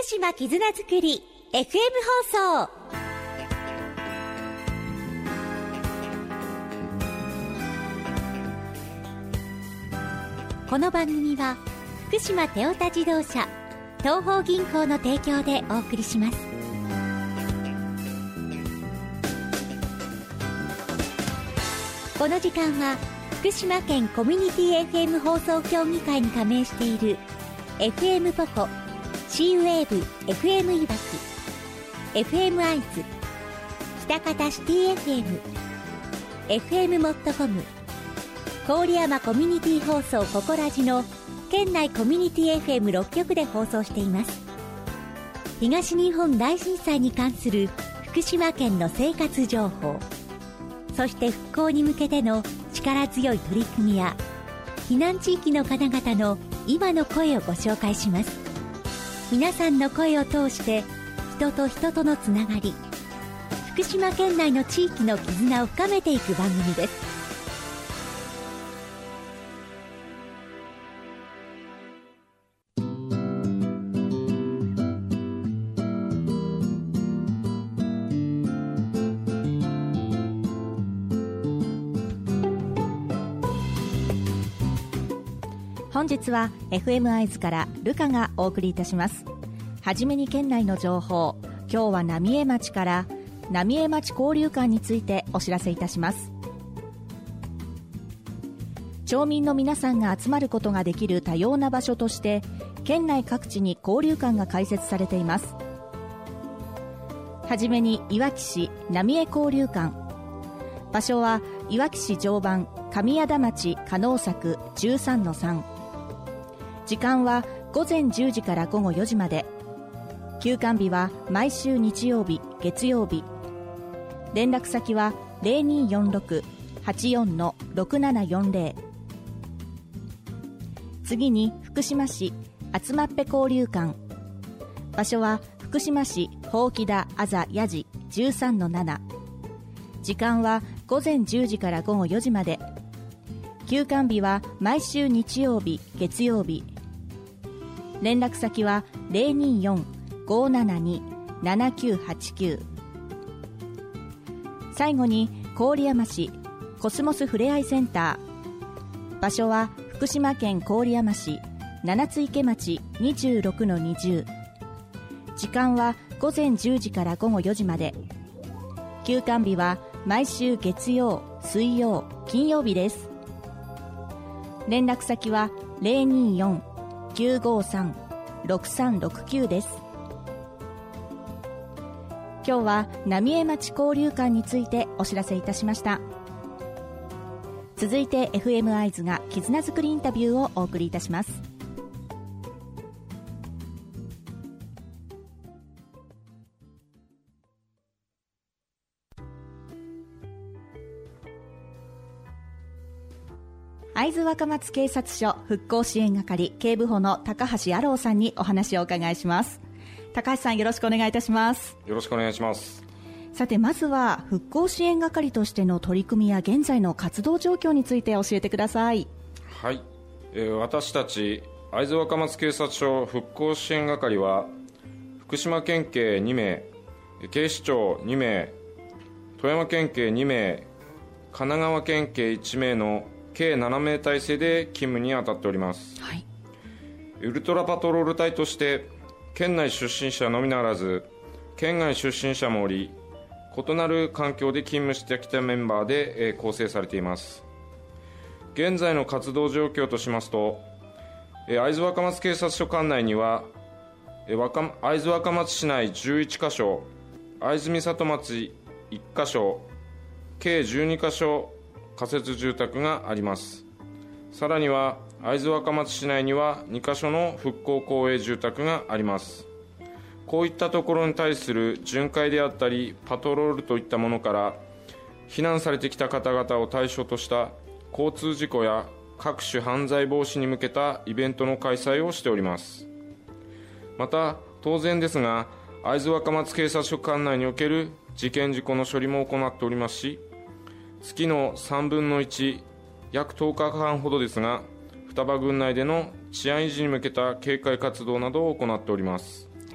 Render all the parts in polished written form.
福島絆づくり FM 放送。この番組は福島テオタ自動車東邦銀行の提供でお送りします。この時間は福島県コミュニティ FM 放送協議会に加盟している FM ポコ、シーウェーブ FM いわき、 FM アイズ、北方シティ FM、 FM モットコム、郡山コミュニティ放送ココラジの県内コミュニティ FM6 局で放送しています。東日本大震災に関する福島県の生活情報、そして復興に向けての力強い取り組みや避難地域の方々の今の声をご紹介します。皆さんの声を通して人と人とのつながり、福島県内の地域の絆を深めていく番組です。 本日は FM アイズからルカがお送りいたします。はじめに県内の情報、今日は浪江町から浪江町交流館についてお知らせいたします。町民の皆さんが集まることができる多様な場所として県内各地に交流館が開設されています。はじめにいわき市浪江交流館、場所はいわき市常磐上矢田町加納作 13-3、時間は午前10時から午後4時まで。休館日は毎週日曜日、月曜日。連絡先は 0246-84-6740。次に福島市あつまっぺ交流館、場所は福島市ほうきだあざやじ 13-7、時間は午前10時から午後4時まで。休館日は毎週日曜日、月曜日。連絡先は 024-572-7989。 最後に郡山市コスモスふれあいセンター、場所は福島県郡山市七津池町 26-20、 時間は午前10時から午後4時まで。休館日は毎週月曜、水曜、金曜日です。連絡先は 024-953-6369 です。今日は浪江町交流館についてお知らせいたしました。続いて FM アイズが絆づくりインタビューをお送りいたします。会津若松警察署復興支援係警部補の高橋野郎さんにお話をお伺いします。高橋さん、よろしくお願いいたします。 よろしくお願いします。 さて、まずは復興支援係としての取り組みや現在の活動状況について教えてください。 はい、私たち会津若松警察署復興支援係は福島県警2名、警視庁2名、富山県警2名、神奈川県警1名の計7名体制で勤務に当たっております。はい、ウルトラパトロール隊として県内出身者のみならず県外出身者もおり、異なる環境で勤務してきたメンバーで構成されています。現在の活動状況としますと、会津若松警察署管内には会津若松市内11カ所、会津美里町1カ所、計12カ所仮設住宅があります。さらには会津若松市内には2カ所の復興公営住宅があります。こういったところに対する巡回であったりパトロールといったものから避難されてきた方々を対象とした交通事故や各種犯罪防止に向けたイベントの開催をしております。また当然ですが、会津若松警察署管内における事件事故の処理も行っておりますし、月の3分の1、約10日間ほどですが、双葉郡内での治安維持に向けた警戒活動などを行っております。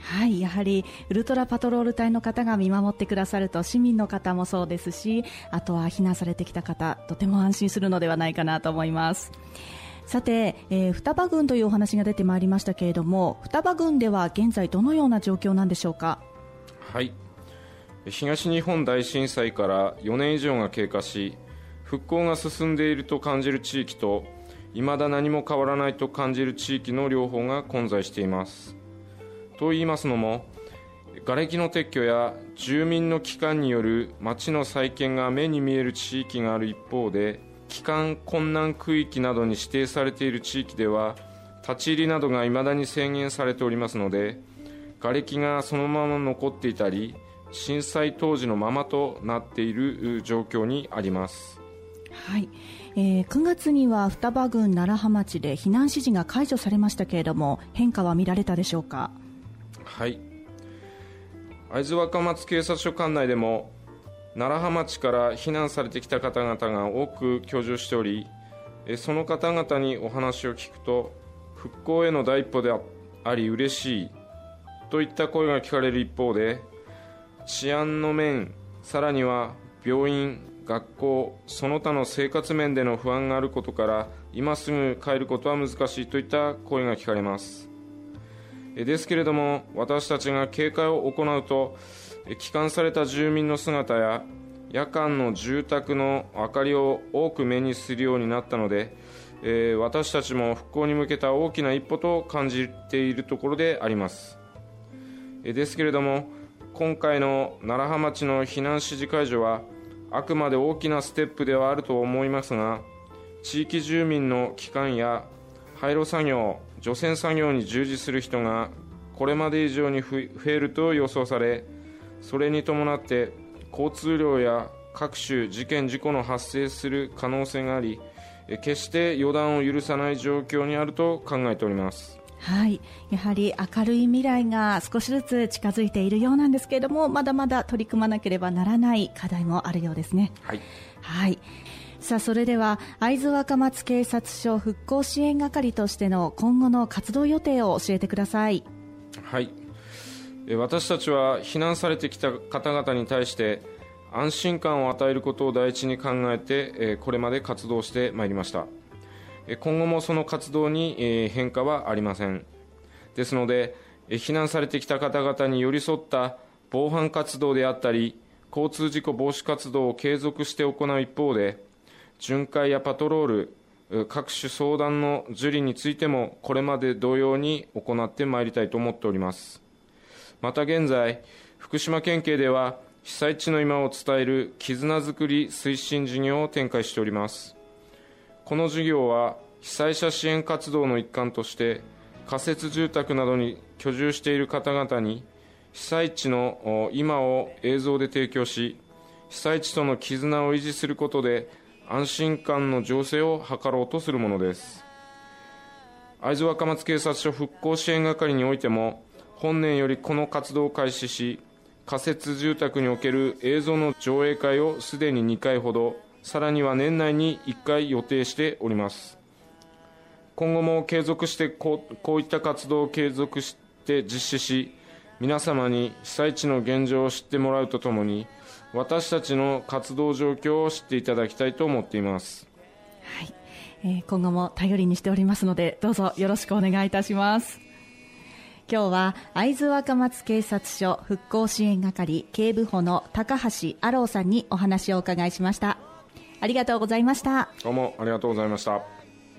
はい、やはりウルトラパトロール隊の方が見守ってくださると、市民の方もそうですし、あとは避難されてきた方、とても安心するのではないかなと思います。さて、双葉郡というお話が出てまいりましたけれども、双葉郡では現在どのような状況なんでしょうか。 はい、東日本大震災から4年以上が経過し、復興が進んでいると感じる地域と、未だ何も変わらないと感じる地域の両方が混在しています。と言いますのも、瓦礫の撤去や住民の帰還による町の再建が目に見える地域がある一方で、帰還困難区域などに指定されている地域では立ち入りなどが未だに制限されておりますので、瓦礫がそのまま残っていたり、震災当時のままとなっている状況にあります。 はい、9月には双葉郡楢葉町で避難指示が解除されましたけれども、変化は見られたでしょうか。 はい、会津若松警察署管内でも楢葉町から避難されてきた方々が多く居住しており、その方々にお話を聞くと、復興への第一歩であり嬉しいといった声が聞かれる一方で、治安の面、さらには病院、学校、その他の生活面での不安があることから、今すぐ帰ることは難しいといった声が聞かれます。ですけれども、私たちが警戒を行うと、帰還された住民の姿や夜間の住宅の明かりを多く目にするようになったので、私たちも復興に向けた大きな一歩と感じているところであります。ですけれども、今回の楢葉町の避難指示解除はあくまで大きなステップではあると思いますが、地域住民の帰還や廃炉作業、除染作業に従事する人がこれまで以上に増えると予想され、それに伴って交通量や各種事件事故の発生する可能性があり、決して予断を許さない状況にあると考えております。 はい、やはり明るい未来が少しずつ近づいているようなんですけれども、まだまだ取り組まなければならない課題もあるようですね。 はい、 はい、さあ、それでは会津若松警察署復興支援係としての今後の活動予定を教えてください。 はい、私たちは避難されてきた方々に対して安心感を与えることを第一に考えて、これまで活動してまいりました。今後もその活動に変化はありません。ですので、避難されてきた方々に寄り添った防犯活動であったり、交通事故防止活動を継続して行う一方で、巡回やパトロール、各種相談の受理についてもこれまで同様に行ってまいりたいと思っております。また現在、福島県警では被災地の今を伝える絆づくり推進事業を展開しております。この事業は被災者支援活動の一環として、仮設住宅などに居住している方々に被災地の今を映像で提供し、被災地との絆を維持することで安心感の醸成を図ろうとするものです。会津若松警察署復興支援係においても、本年よりこの活動を開始し、仮設住宅における映像の上映会をすでに2回ほど、さらには年内に1回予定しております。今後も継続してこういった活動を継続して実施し、皆様に被災地の現状を知ってもらうとともに、私たちの活動状況を知っていただきたいと思っています。 はい、今後も頼りにしておりますので、どうぞよろしくお願いいたします。今日は会津若松警察署復興支援係警部補の高橋亜郎さんにお話をお伺いしました。ありがとうございました。 どうもありがとうございました。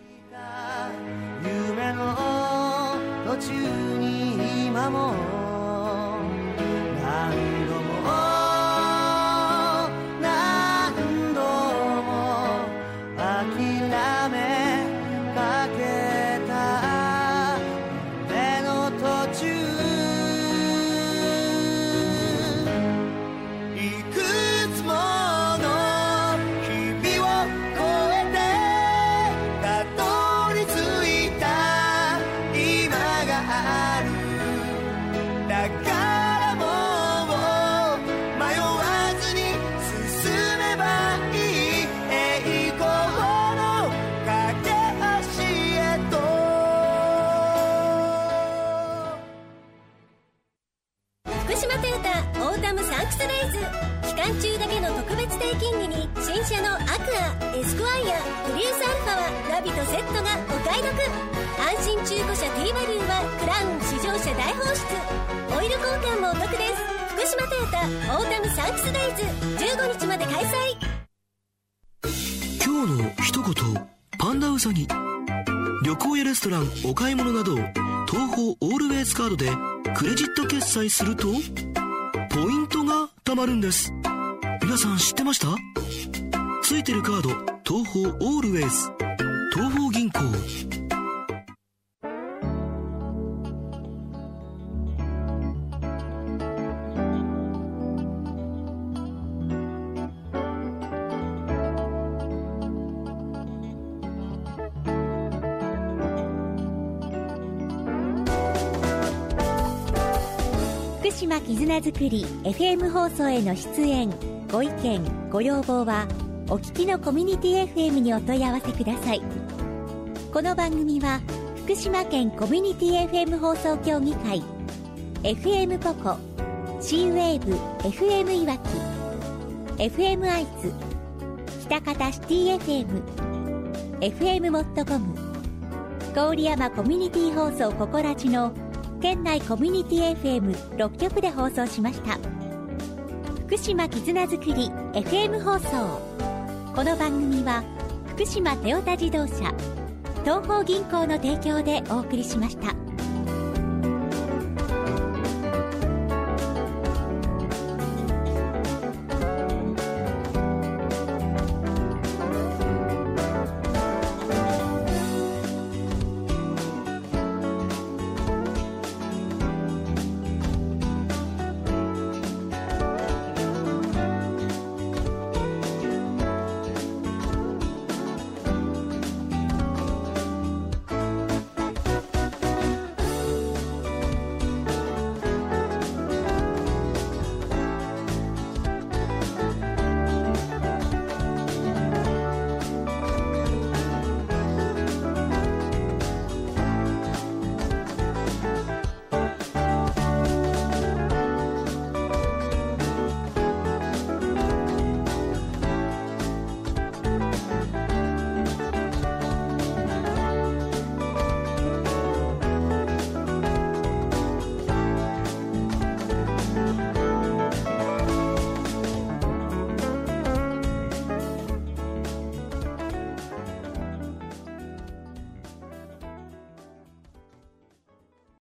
夢の途中に今も何度も諦めかけた夢の途中、いくつもの日々を越えてたどり着いた今がある。 島トヨタオータムサンクスデイズ、期間中だけの特別定金利に新車のアクア、エスクワイア、プリウスアルファはナビとセットがお買い得。安心中古車 T バリューはクラウン試乗車大放出、オイル交換もお得です。福島トヨタオータムサンクスデイズ、15日まで開催。 今日の一言、パンダウサギ。旅行やレストラン、お買い物など東宝オールウェイズカードでクレジット決済するとポイントが貯まるんです。皆さん知ってました？ついてるカード、東宝オールウェイズ、東宝銀行。 福島絆づくり FM 放送への出演、ご意見ご要望はお聞きのコミュニティ FM にお問い合わせください。この番組は福島県コミュニティ FM 放送協議会、 FM ポコ、 C ウェーブ FM いわき、 FM アイツ、北方シティ FM、 FM モットコム、郡山コミュニティ放送ココラジの県内コミュニティ FM6 局で放送しました。福島絆づくり FM 放送。この番組は福島トヨタ自動車、東宝銀行の提供でお送りしました。